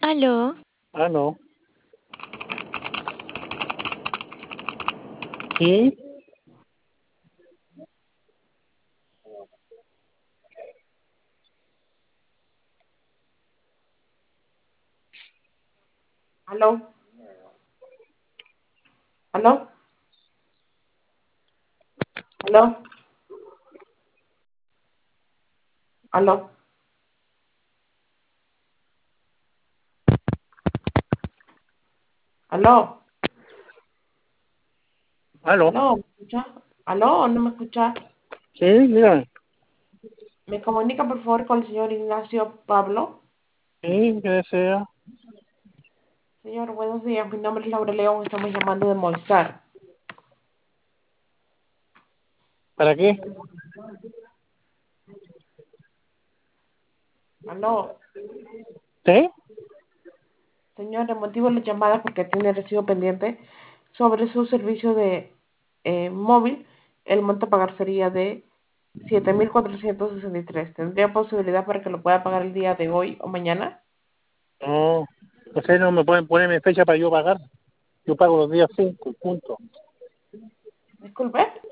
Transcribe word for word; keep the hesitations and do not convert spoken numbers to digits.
Aló, Ah, no. Sí, ¿Aló? ¿Aló? ¿Aló? ¿Aló? ¿Aló? aló. ¿Aló? ¿Me escucha? ¿Aló? ¿No me escucha? Sí, dígame. ¿Me comunica por favor con el señor Ignacio Pablo? Sí, ¿qué desea? Señor, buenos días. Mi nombre es Laura León. Estamos llamando de Movistar. ¿Para qué? ¿Aló? ¿Sí? Señor, el motivo de la llamada es porque tiene recibo pendiente sobre su servicio de eh, móvil. El monto a pagar sería de siete mil cuatrocientos sesenta y tres. ¿Tendría posibilidad para que lo pueda pagar el día de hoy o mañana? No. Ustedes no me pueden ponerme fecha para yo pagar. Yo pago los días cinco, punto. Disculpe.